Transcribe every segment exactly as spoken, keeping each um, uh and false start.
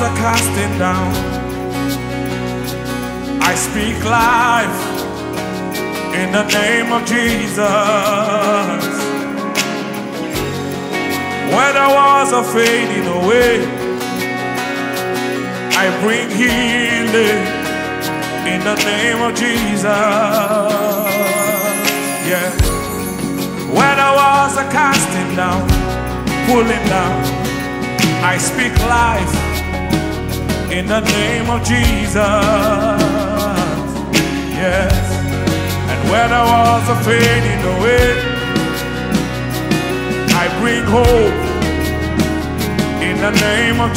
are casting down, I speak life in the name of Jesus. When the walls are fading away, I bring healing in the name of Jesus. Yeah. When the walls are casting down, pulling down, I speak life in the name of Jesus. Yes. And when the walls are fading away, I bring hope in the name of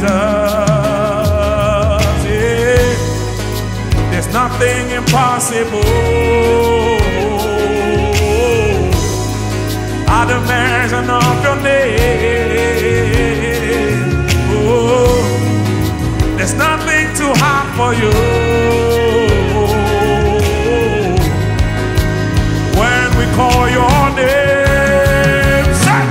Jesus. Yeah. There's nothing impossible at the mention of your name. Oh, there's nothing too hard for you. When we call your name, say,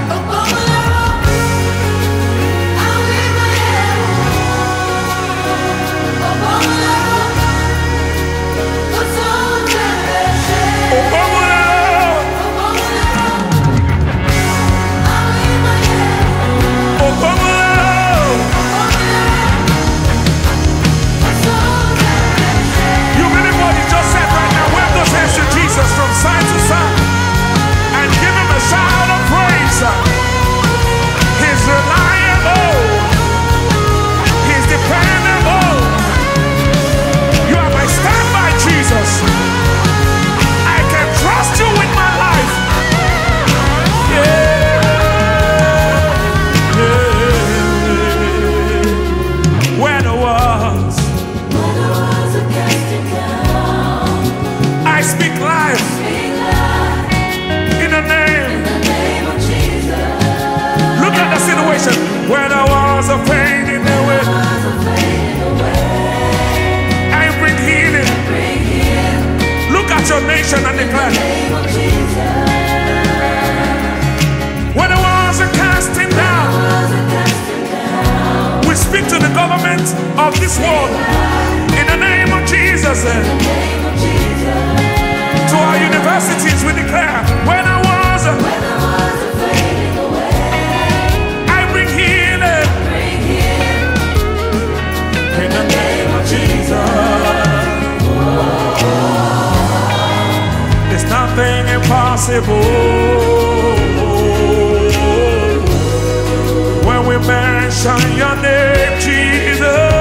from side to side and give him a shout of praise. He's reliable, he's dependable. You are my standby, Jesus. I can trust you with my life. Yeah, yeah. Where the walls, where the walls are casting down, I speak life. Where the walls are fading away, I bring healing. Look at your nation and declare. Where the walls are casting down, we speak to the government of this world in the name of Jesus. To our universities we declare, where the walls are in the name of Jesus. There's nothing impossible when we mention your name, Jesus.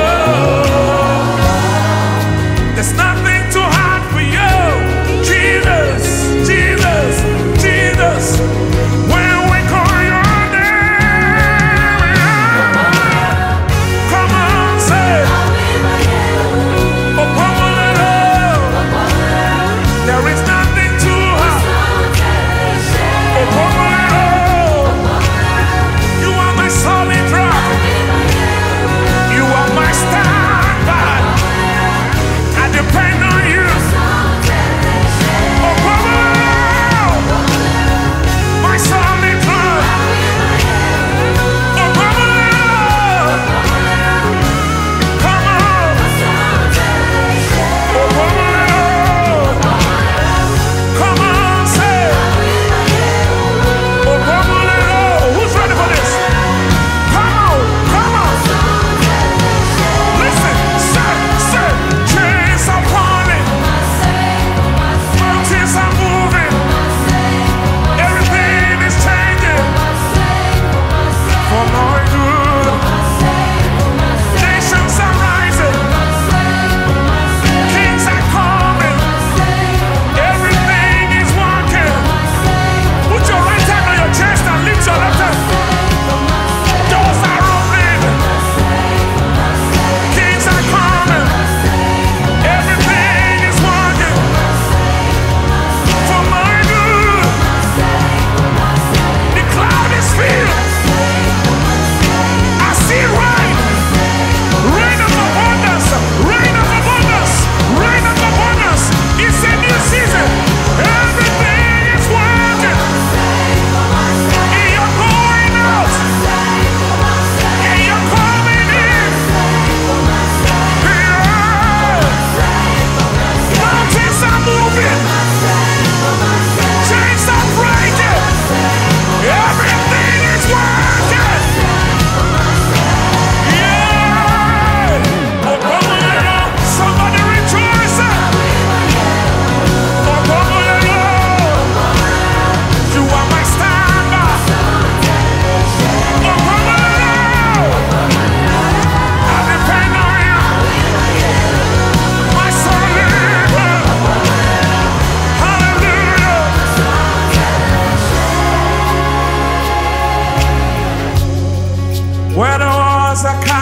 There's nothing too hard for you, Jesus, Jesus, Jesus. When we call your name, come on, say, there is nothing too hard. You are my solid rock.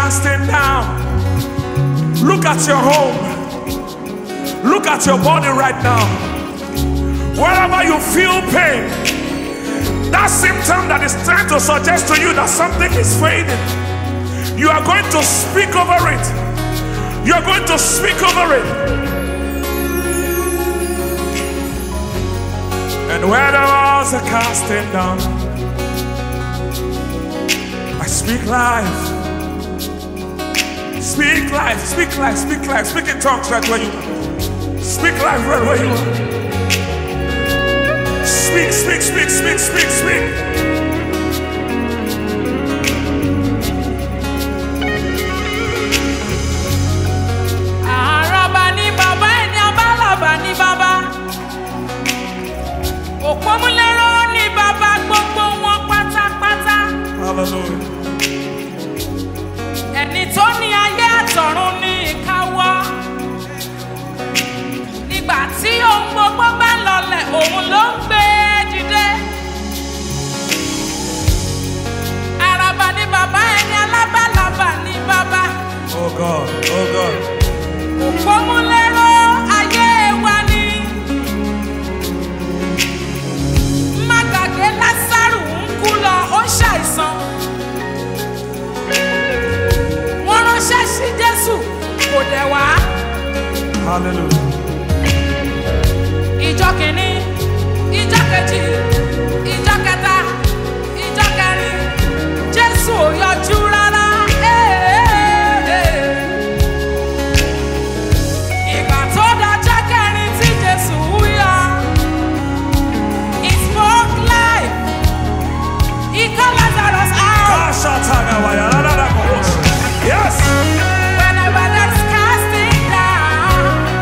casting down. Look at your home. Look at your body right now. Wherever you feel pain, that symptom that is trying to suggest to you that something is fading, you are going to speak over it. You are going to speak over it. And where the walls are casting down, I speak life. Speak life, speak life, speak life, speak in tongues right where you are. Speak life right where you are. Speak, speak, speak, speak, speak, speak. Araba ni baba ẹni abalaba ni baba. Òpómúléró ni baba gbogbo wọn pátápátá. Hallelujah. Ẹni tó ní ayé àtọ̀run ní ìkáwọ́. Nígbà tí ohun gbogbo bá lọlẹ̀, òun ló ń gbé dìde. Araba ni baba ẹni alábàlábà ni baba. Oh God, oh God. Òpómúléró ayé wa ni. Má gbàgbé Lásárù ń kú lọ, ó ń ṣàìsàn. Wọ́n ránṣẹ́ sí Jésù, kò dẹ̀ wá. Hallelujah. Ìjọ kìíní, ìjọ kejì, ìjọ kẹta, ìjọ kẹrin, Jésù ò yọjú rárá. Ìgbà tó dájọ́ kẹrin tí Jésù yọ, he spoke life. He called Lazarus out. Yes. Whenever there's casting down,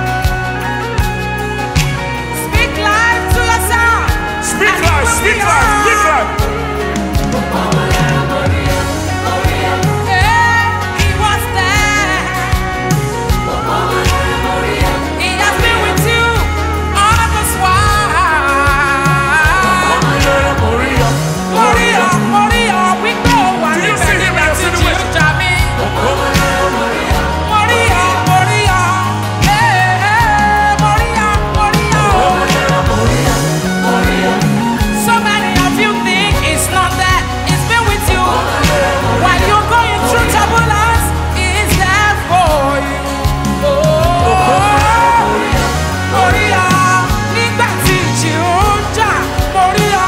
speak life to yourself. Speak and life, it will speak be life, on. speak life. Yeah, he was there. He has been with you all this while. Moria, Moria, we go. Do you see him in your situation? Moria, Moria, hey, hey, Moria, Moria. So many of you think it's not that. It's been with you while you're going through turbulence. It's there for you. Oh, Moria, nígbà tí ìjì ń jà, Moria.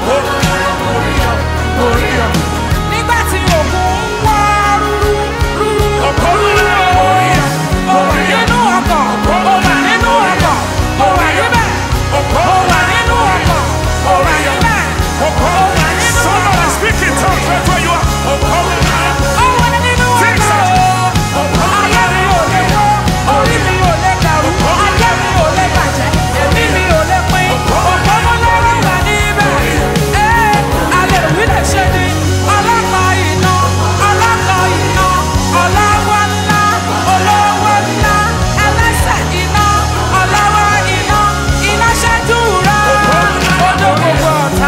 Nígbà tí òkun ń wá rúrú, rúrú, Moria. ó wà nínú ọkọ̀, ó wà nínú ọkọ̀, ó wà níbẹ̀, ó wà nínú ọkọ̀, ó wà níbẹ̀, ó wà nínú Somebody ọkọ̀, speak in tongues right where you are. ó wà nínú ọkọ̀. Ayé mi ò lè wó, orí mi ò lè dàrú, ajé mi ò lè bàjẹ́, ẹ̀mí mi ò lè pín, òpómúléró wà níbẹ̀. Ẹ́ alẹ́ òwú lè ṣe ni ọlọ́pàá iná, ọlọ́pàá iná, ọlọ́wọ́ ńlá, olówó ńlá, ẹlẹ́sẹ̀ iná, ọlọ́wọ́ iná, iná ṣẹ́jú rẹ̀, odò gbogbo ọ̀tá.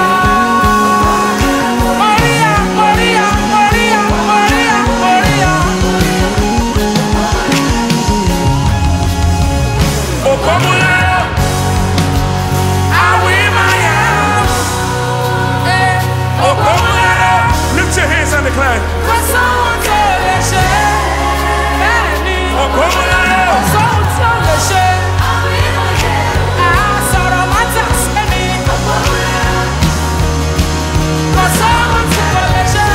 Moria, Moria, Moria, Moria, Moria. Opomulero. Awimaya. Eh, Opomulero. Lift your hands and declare. kò sóhun tó lè ṣe. Bẹ́ẹ̀ ni, Opomulero. kò sóhun tó lè ṣe. Àsọ̀rọ̀ má tà sẹ́ni. Kò sóhun tí kò lè ṣe.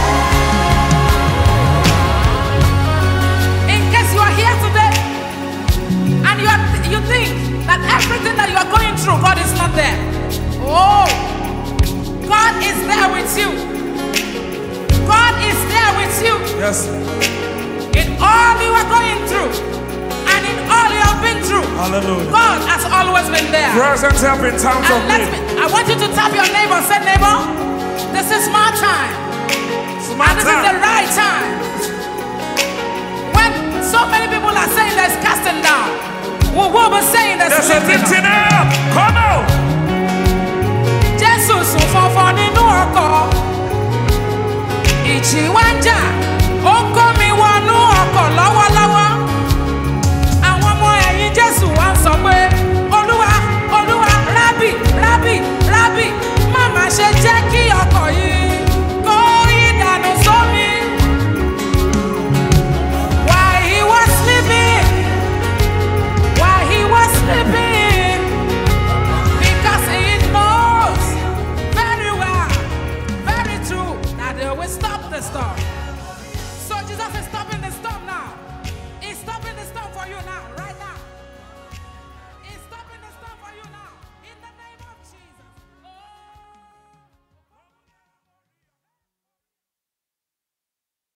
In case you are here today and you are, you think that everything that you are going through, God is not there. Oh, God is there with you. God is there with you Yes. in all you are going through and in all you have been through. Hallelujah. God has always been there. Present help in times of And let need. me, I want you to tap your neighbor. Say, neighbor, this is my time. It's my And this is the time. right time. When so many people are saying there's casting down, we will be saying there's There's a lifting up. lifting up.